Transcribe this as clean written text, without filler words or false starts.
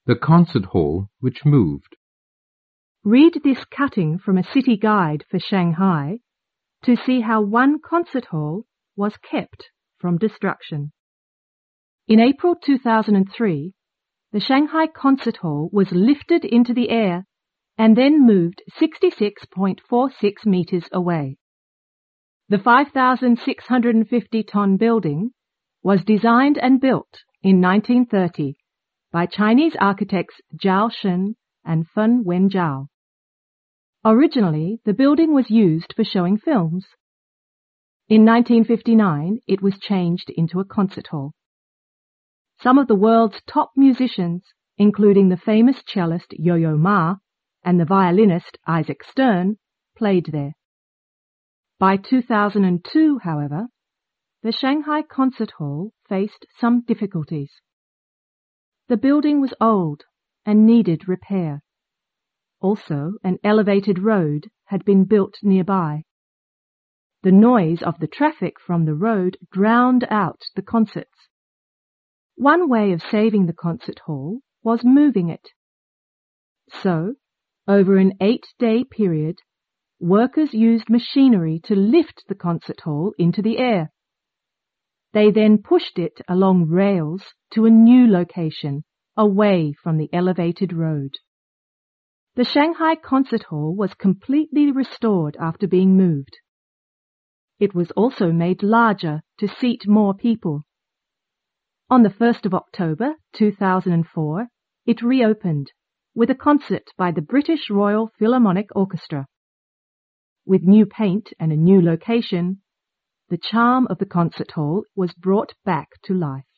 The concert hall which moved. Read this cutting from a city guide for Shanghai to see how one concert hall was kept from destruction. In April 2003, the Shanghai Concert Hall was lifted into the air and then moved 66.46 meters away. The 5,650-ton building was designed and built in 1930 by Chinese architects Zhao Shen and Feng Wenjiao. Originally, the building was used for showing films. In 1959, it was changed into a concert hall. Some of the world's top musicians, including the famous cellist Yo-Yo Ma and the violinist Isaac Stern, played there. By 2002, however, the Shanghai Concert Hall faced some difficulties. The building was old and needed repair. Also, an elevated road had been built nearby. The noise of the traffic from the road drowned out the concerts. One way of saving the concert hall was moving it. So, over an 8-day period, workers used machinery to lift the concert hall into the air. They then pushed it along rails to a new location, away from the elevated road. The Shanghai Concert Hall was completely restored after being moved. It was also made larger to seat more people. On the 1st of October 2004, it reopened with a concert by the British Royal Philharmonic Orchestra. With new paint and a new location, the charm of the concert hall was brought back to life.